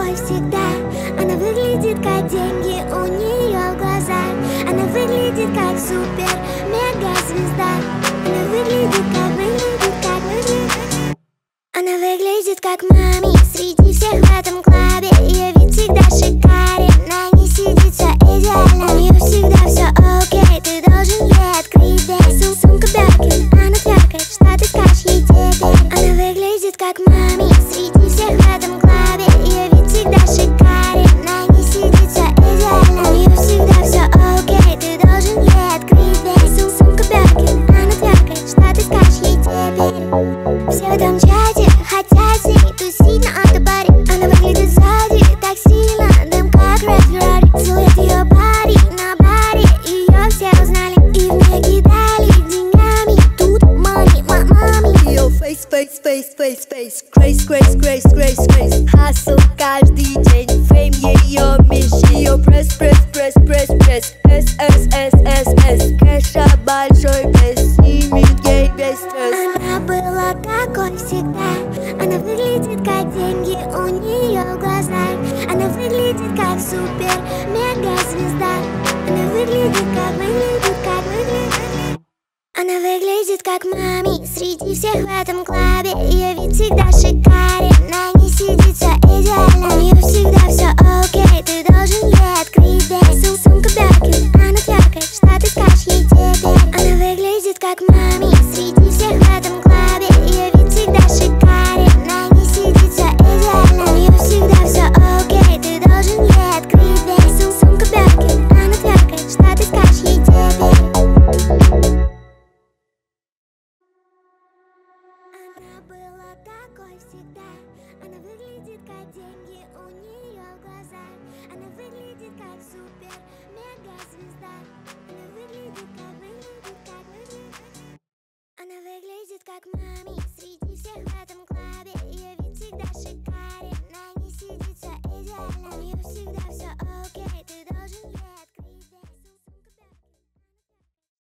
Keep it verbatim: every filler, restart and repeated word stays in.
такой всегда. Она выглядит как деньги у нее в глазах. Она выглядит как супер мега звезда. Она выглядит как, выглядит как, выглядит. Она выглядит как мами среди всех в этом клубе. Ее вид всегда шикарен, на ней сидит все идеально. У нее всегда все окей, ты должен ей открыть дверь. Сум сумка Бёркин, она тверкает, что ты скажешь ей теперь. Она выглядит как мами среди всех в этом клубе. Ее вид всегда шикарен, на ней сидит все идеально. У нее всегда все окей, ты должен ей открыть дверь. Сум сумка Бёркин, она тверкает, что ты скажешь ей теперь. Все в этом чате хотят с ней тусить на автобаре. Она выглядит сзади так сильно, дым как Red Ferrari. Целует ее парень на баре, ее все узнали и мне кидали деньгами. Тут money, мамами. Ее face, face, face, face, face. Grace, grace, grace, grace, grace. Hustle каждый день, фейм ее меч. Ее пресс, пресс, пресс, пресс, пресс. S, S, S, S, S. Кэша большой пресс, снимет ей весь стресс. Она была такой всегда. Она выглядит как деньги у нее в глазах. Она выглядит как супер мега звезда. Она выглядит как, выглядит как, выглядит. Она выглядит как мами среди всех в этом клубе. Ее вид всегда шикарен, на ней сидит все идеально. У нее всегда все окей, ты должен ей открыть дверь. Сум сумка Бёркин, она тверкает, что ты скажешь ей теперь. Она выглядит как мами среди всех в этом клубе. Ее вид всегда шикарен, на ней сидит все идеально. У нее всегда все окей, ты должен ей открыть дверь. Сум сумка Бёркин, она тверкает, что ты скажешь ей теперь. Она была такой всегда. Она выглядит как деньги у нее в глазах. Она выглядит как супер мега звезда. Она выглядит как, выглядит как, выглядит. Она выглядит как мами среди всех.